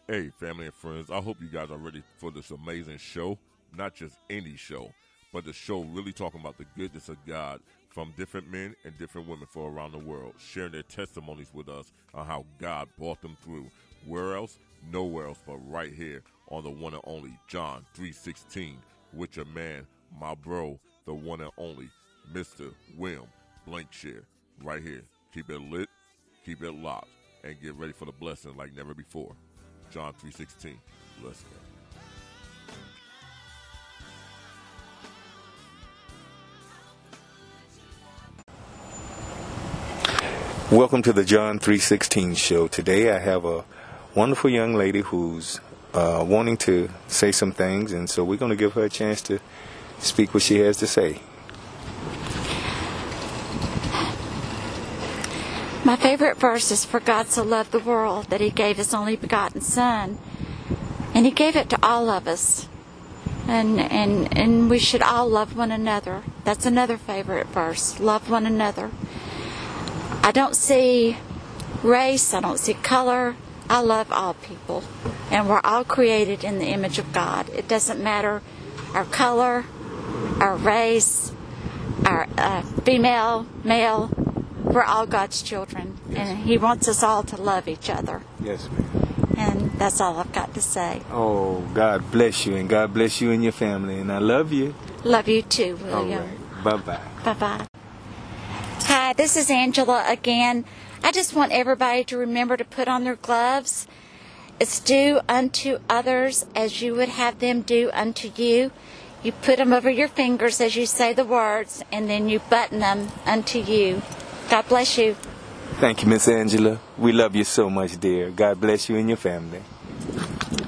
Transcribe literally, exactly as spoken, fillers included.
Hey, family and friends, I hope you guys are ready for this amazing show. Not just any show, but the show really talking about the goodness of God from different men and different women from around the world, sharing their testimonies with us on how God brought them through. Where else? Nowhere else but right here on the one and only John three sixteen with your man, my bro, the one and only Mister William Blankshire. Right here. Keep it lit, keep it locked, and get ready for the blessing like never before. John three sixteen. Let's go. Welcome to the John three sixteen show. Today I have a wonderful young lady who's uh, wanting to say some things, and so we're going to give her a chance to speak what she has to say. My favorite verse is, "For God so loved the world that He gave His only begotten Son." And He gave it to all of us. And, and, and we should all love one another. That's another favorite verse. Love one another. I don't see race. I don't see color. I love all people. And we're all created in the image of God. It doesn't matter our color, our race, our uh, female, male. We're all God's children, yes. And He wants us all to love each other. Yes, ma'am. And that's all I've got to say. Oh, God bless you, and God bless you and your family, and I love you. Love you too, William. All right. Bye-bye. Bye-bye. Hi, this is Angela again. I just want everybody to remember to put on their gloves. It's do unto others as you would have them do unto you. You put them over your fingers as you say the words, and then you button them unto you. God bless you. Thank you, Miss Angela. We love you so much, dear. God bless you and your family.